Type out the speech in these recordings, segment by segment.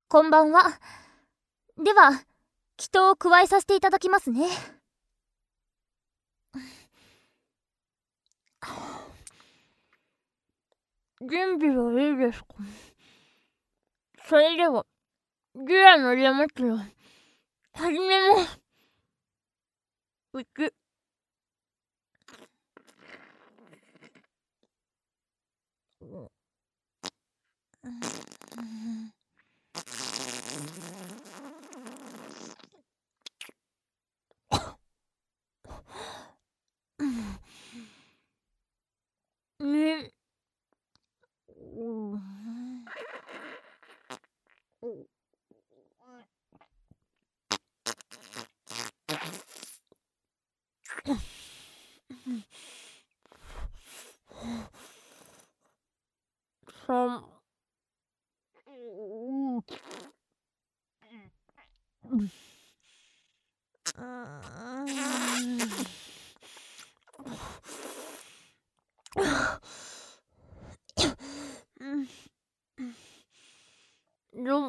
こんばんは。では、祈祷を加えさせていただきますね。準備はいいですか？それでは、ギラの山地を始めます。ね、3、4、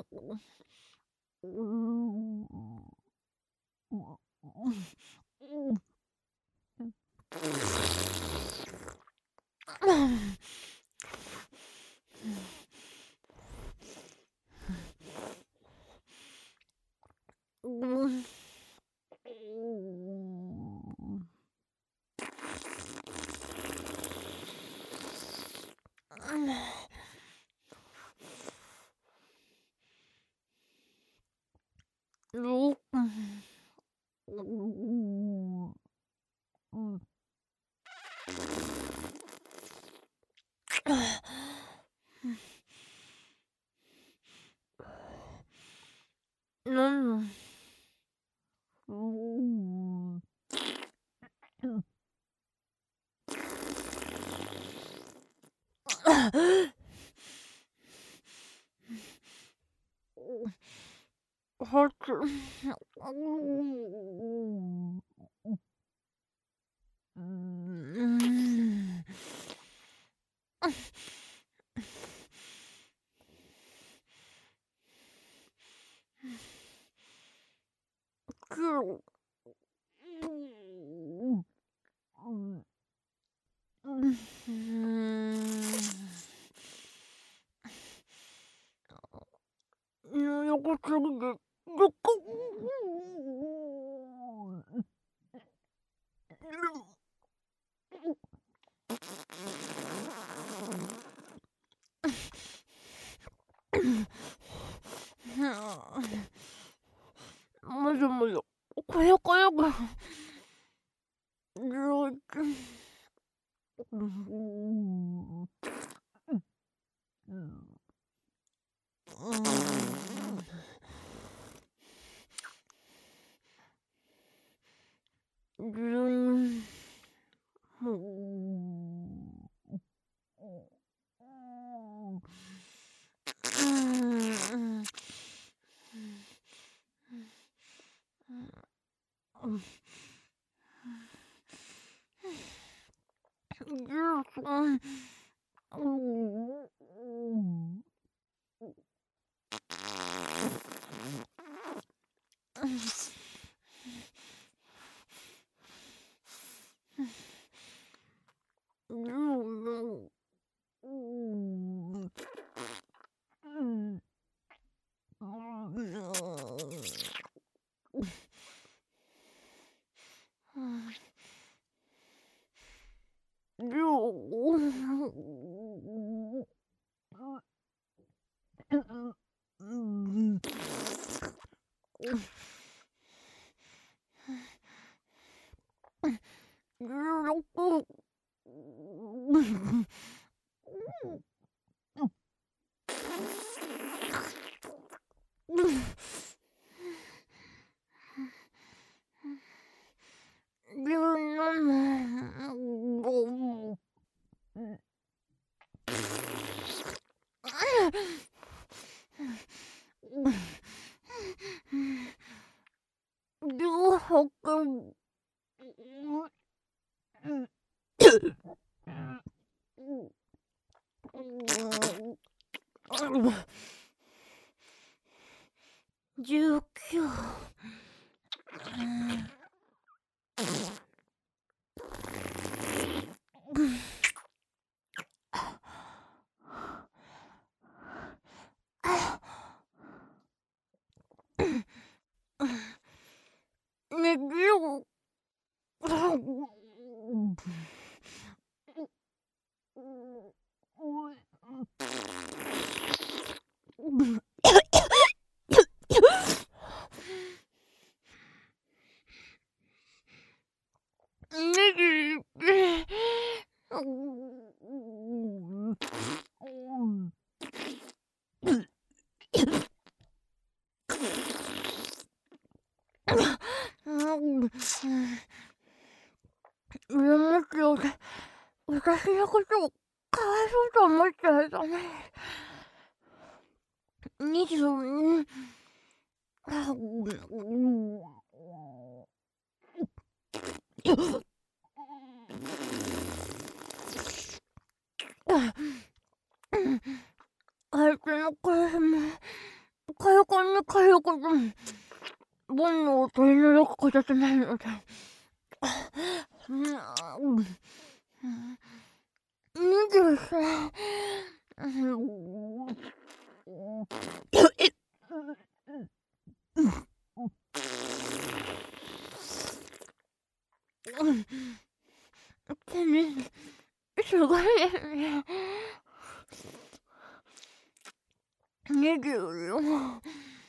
横すぎて、もぞもぞ、こよこよが、 19。寝るよ。上松よで私のことをかわいそうと思っちゃいたね。22。相手の声もかよこんにかよことも煩悩を取り除くこととなるので、23。すごいですね。24。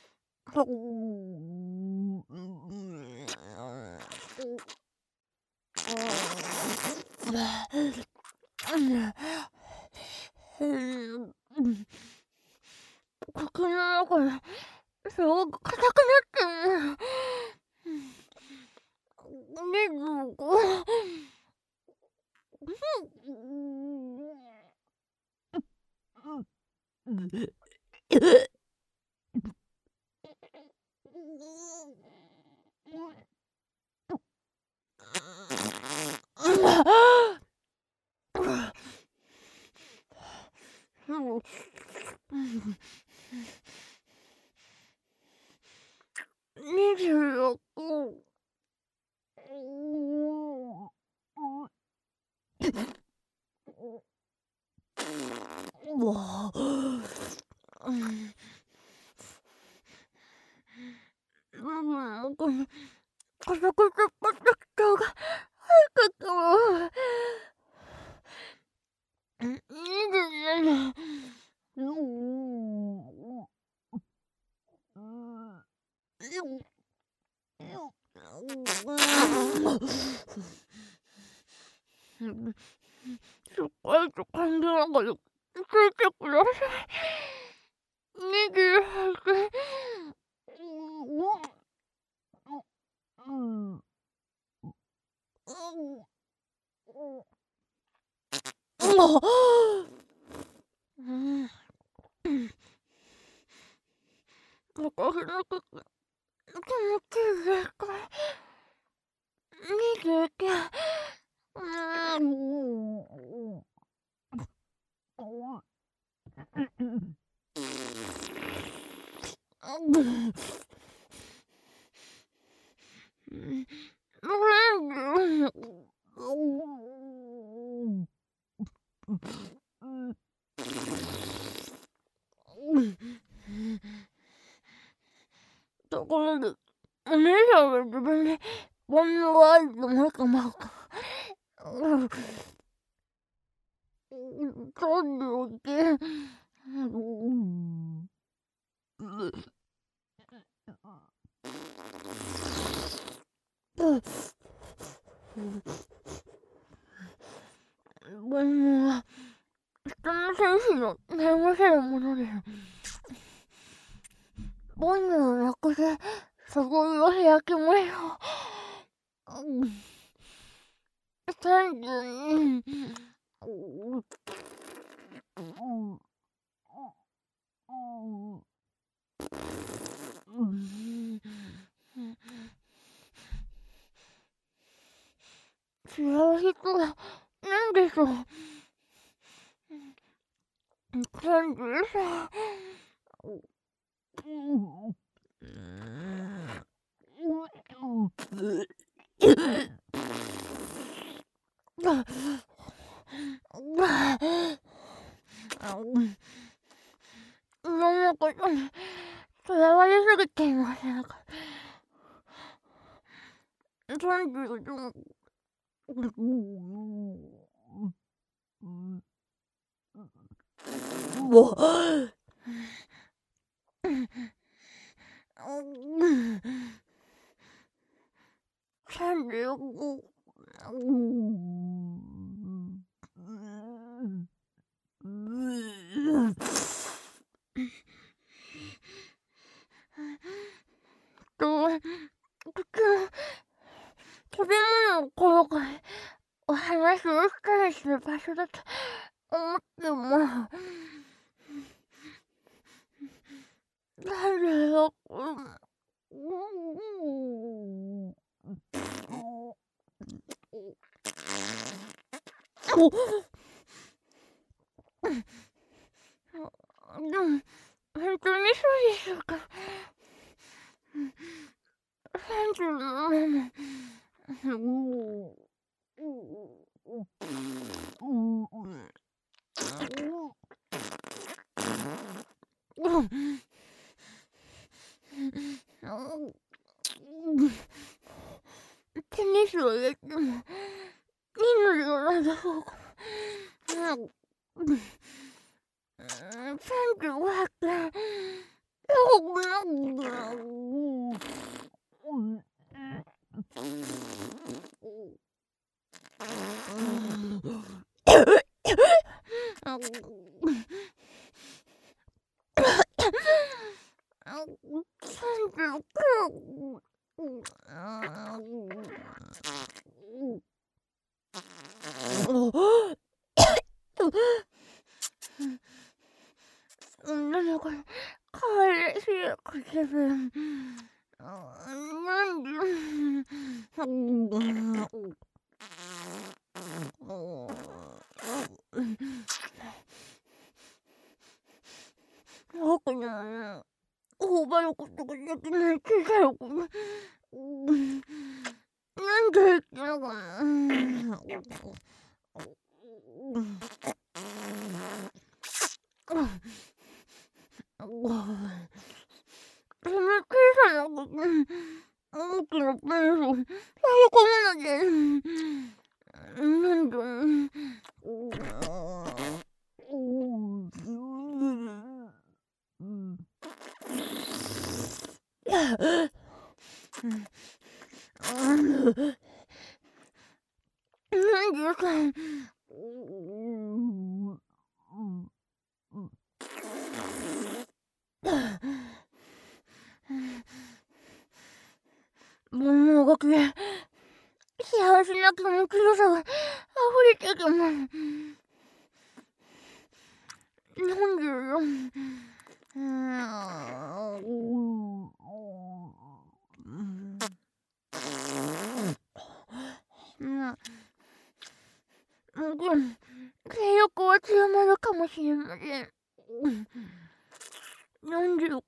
口の中がすごく硬くなってる。25。26。加速することが早かったわ。27。しっかりと感じながら聞いてください。28。私のこと気持ちいいですか？29。ところで、お姉さんは自分に煩悩があると思うかまうか。36。煩悩は人の精神を悩ませるものです。煩悩をなくせ、そこを開きましょう。32。違う人は何でしょう。33。 のことにとらわれすぎていませんか。34もう35食べ物をこうかお話をしたりする場所だと思っても36でも本当にそうでしょうか。37テニスをやってもいいのではないでしょうか。3500なんかかわいしい口分なんで僕には頬張ることができない小さい子なんで言ってのかな。その小さなことに大きなペンスを差し込めなきゃなんでなんでか物動きで幸せな気持ちよさが溢れてきます。44性欲は強まるかもしれません。45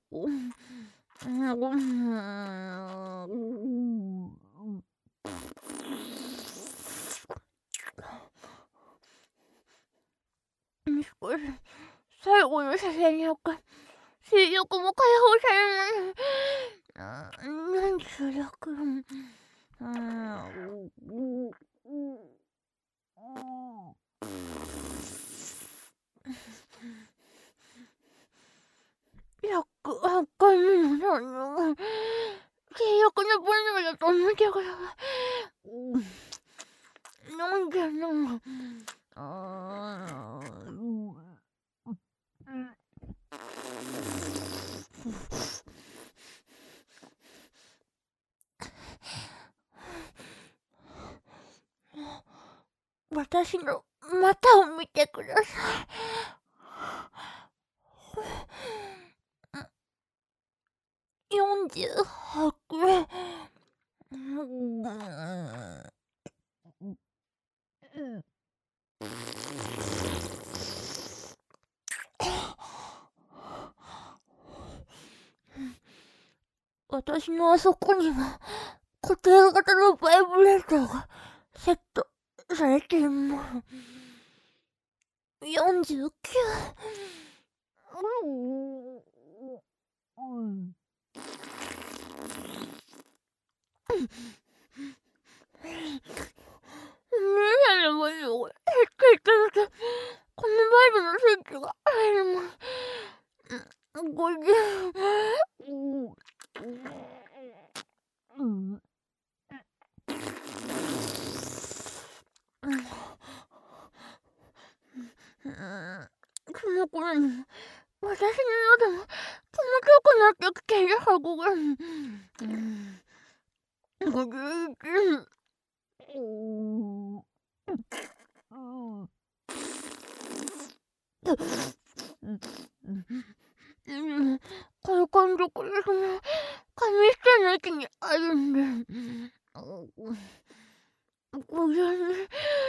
少し最後の写真によって性欲も解放されます。46108回目の性欲の分量だと思ってください。なんでな私の股を見てください。48私のあそこには固定型のバイブレーターがセットされています。49 その頃に私の喉も気持ちよくなってきているはずが、この感触がその紙下の駅にあるんで、これね、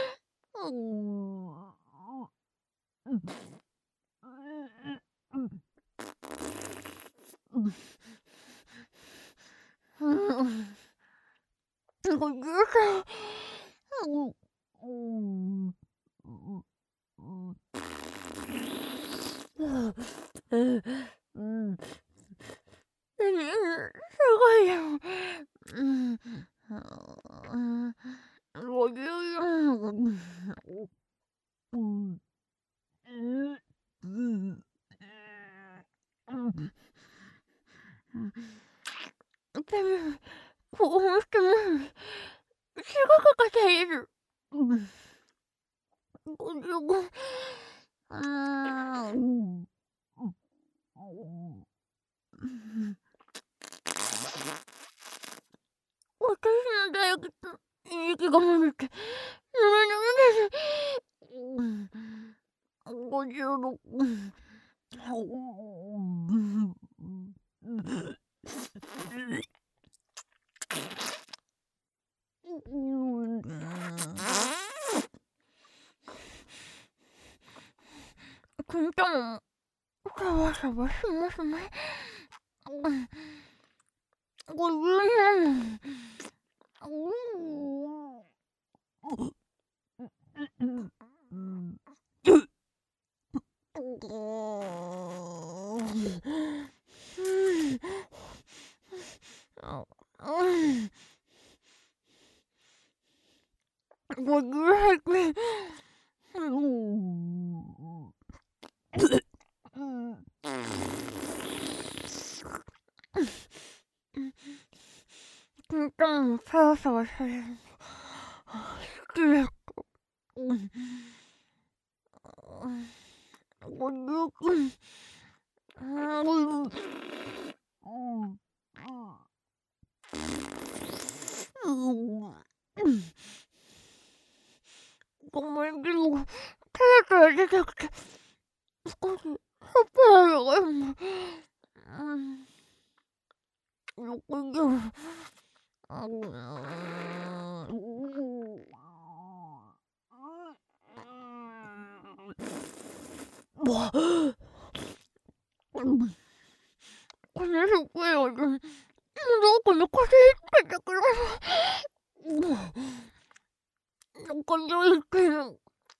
ごめんなさい。すごいよ。でも、興奮してます。すごく硬いです。55。私の大学と息が漏れて、56。金玉もシャバシャバしますね。57。58。金玉もサワサワされるの好きです。59。ごめんけど、手から出てきて、少ししょっぱいのが今、60。このすっごい音、どこにこすりつけてくるの。この一件。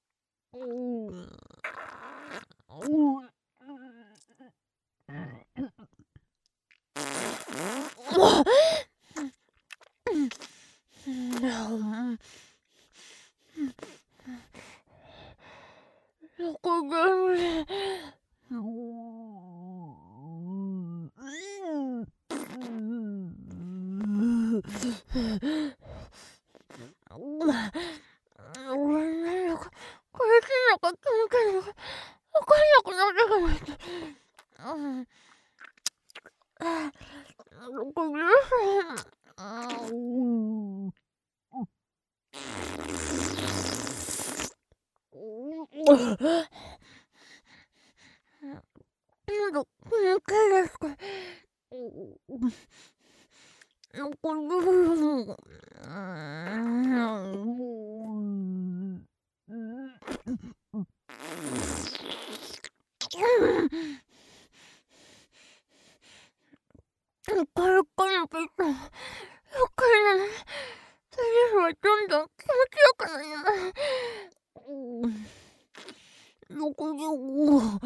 これしなかったのかわかんなくなってきました。ごめんなさい。喉、こ回ですか。これからピッタ。よくない。セリフはどんどん気持ちよくなります。65。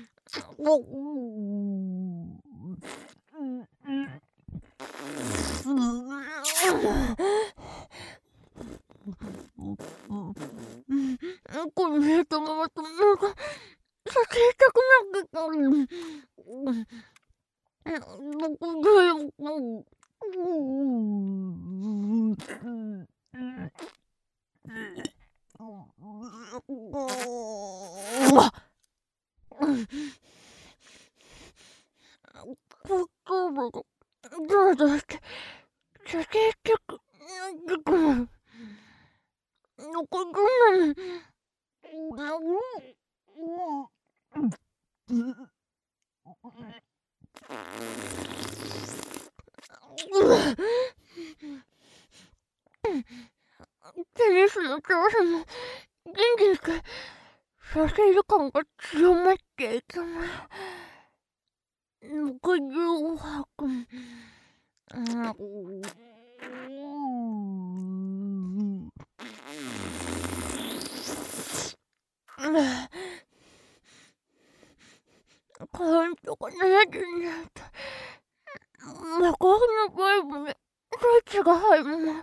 このヘッドママとなんか、させたくなってた。 どうぞして、結局、残るテニスの調子も元気にさせる感が強まっていきます。68分。カウントが70になった。マカフのバイブにスイッチが入るの。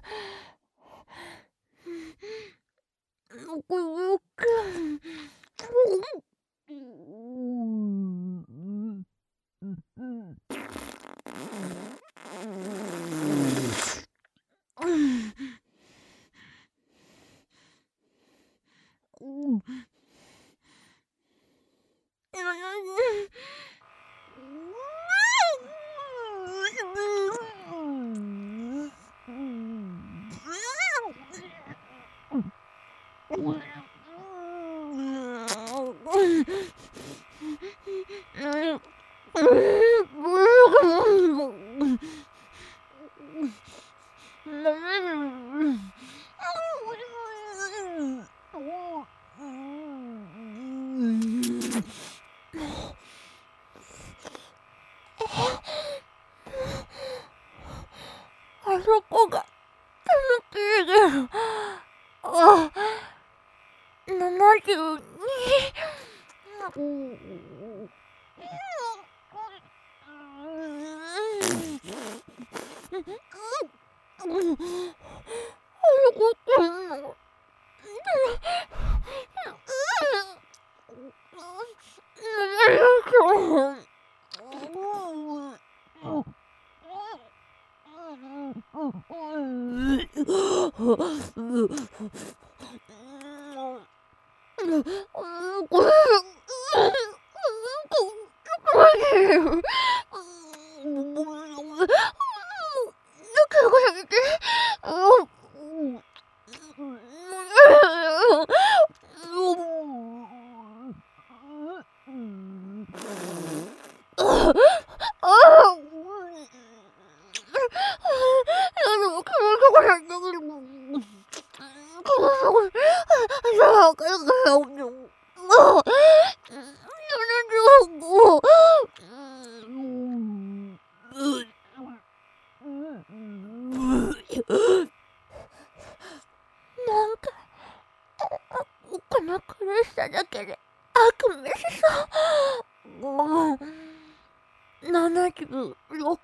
あそこが楽しいです。72。なんかこの苦しさだけで悪夢しそう。76。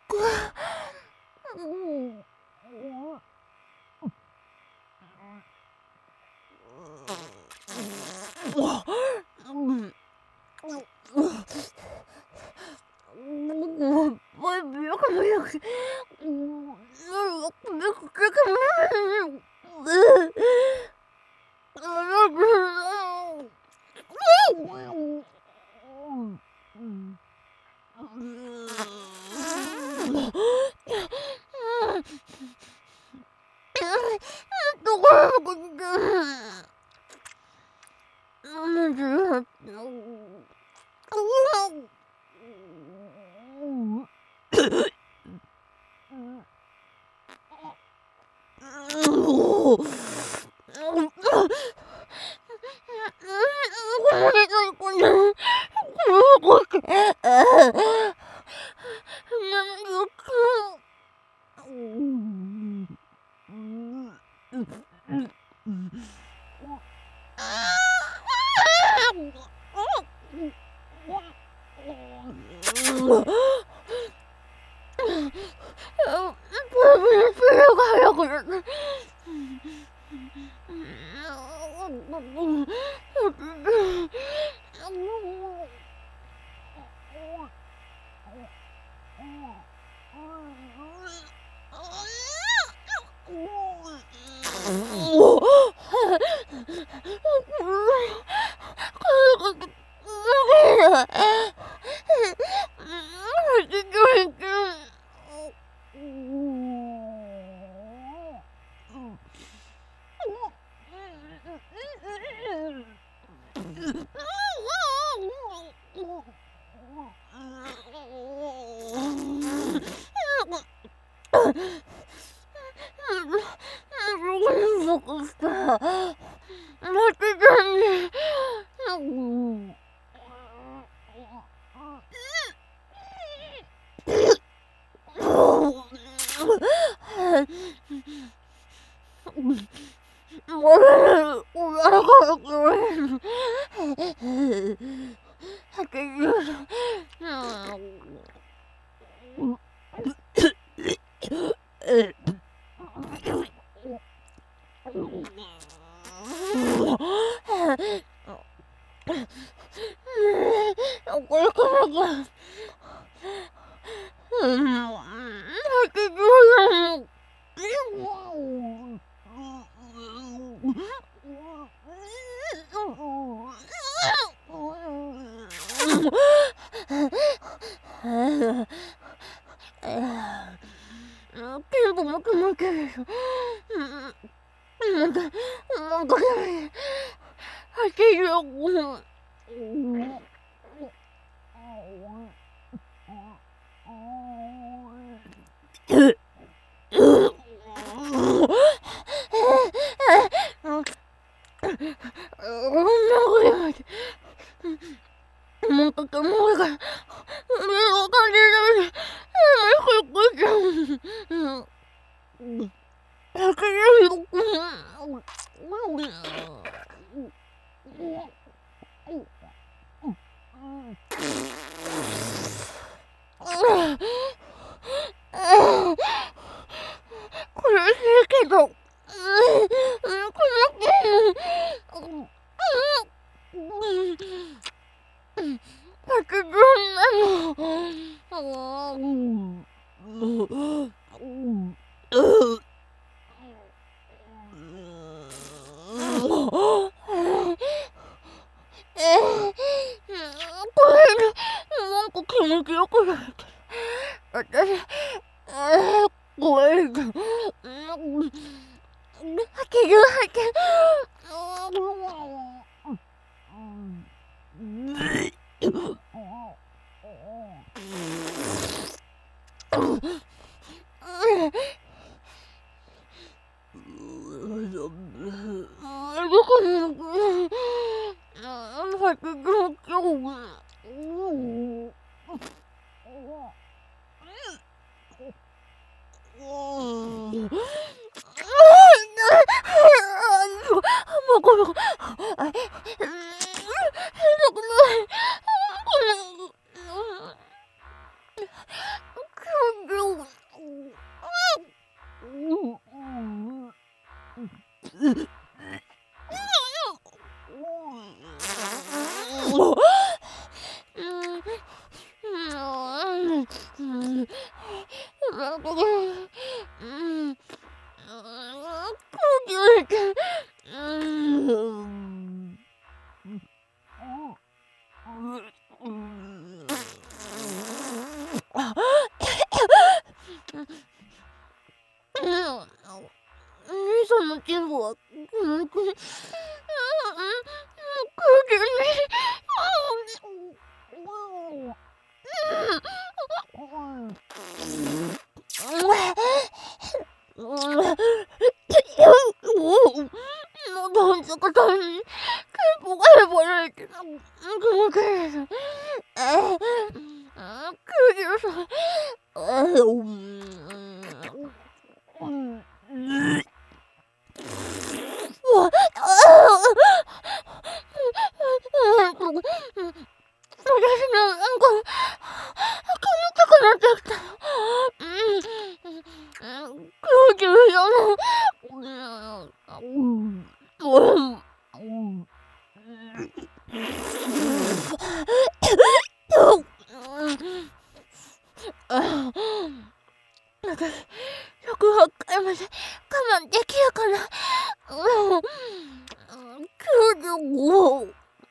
私108回まで我慢できるかな。95。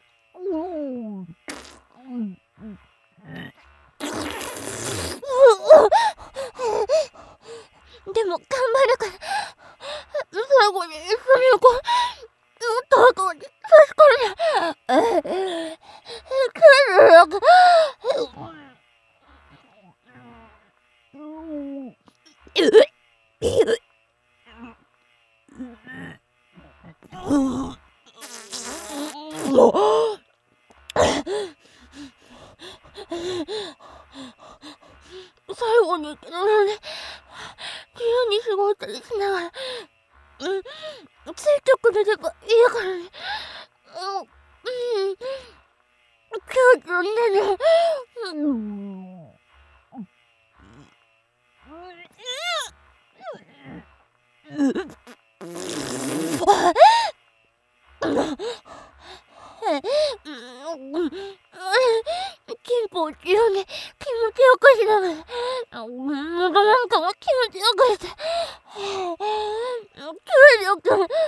でも頑張るから。最後に一緒に行こう。もっと後に確かに96。最後に自由に過ごしたりしながらついてくれればいいからね。97。金庫を中央に気持ちよくしながら喉なんかも気持ちよくして筋力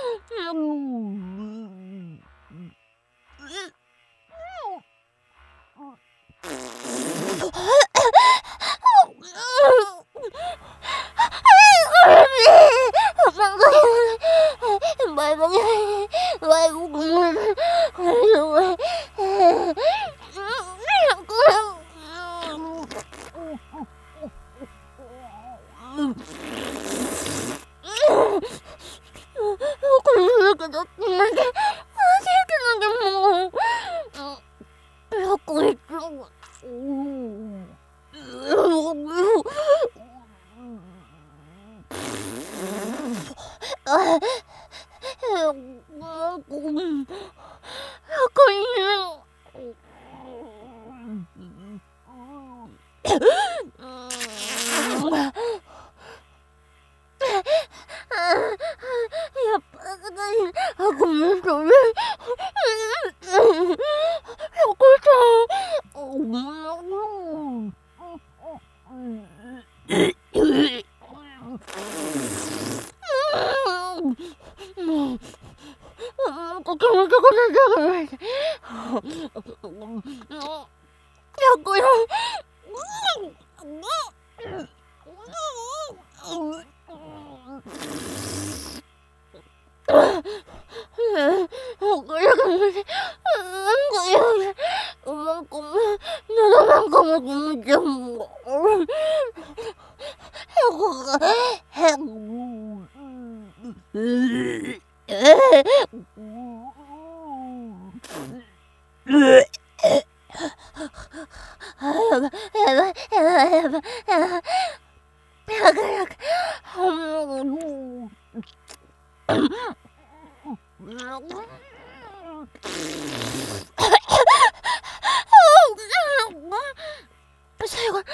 ごめん、それ。最後、108回まで、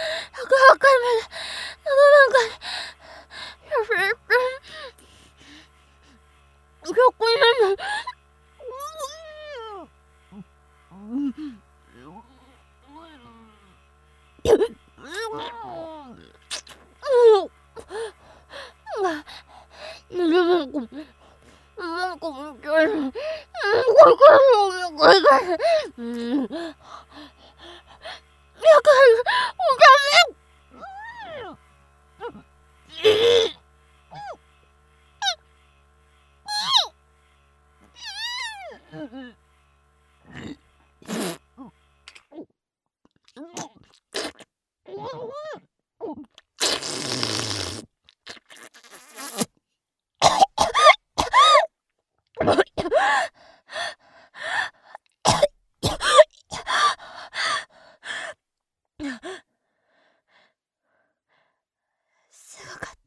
すごかった。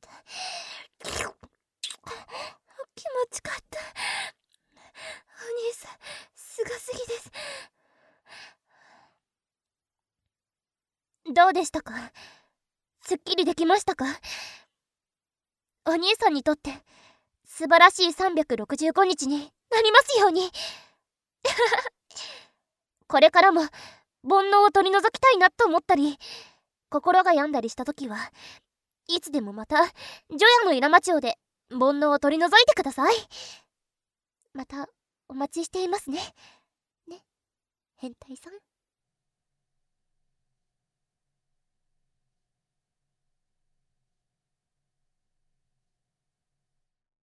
気持ちかった。お兄さん、すごすぎです。どうでしたか？すっきりできましたか？お兄さんにとって素晴らしい365日になりますように。これからも煩悩を取り除きたいなと思ったり、心が病んだりした時はいつでもまたジョヤのイラマ町で煩悩を取り除いてください。またお待ちしていますね。ね、変態さん。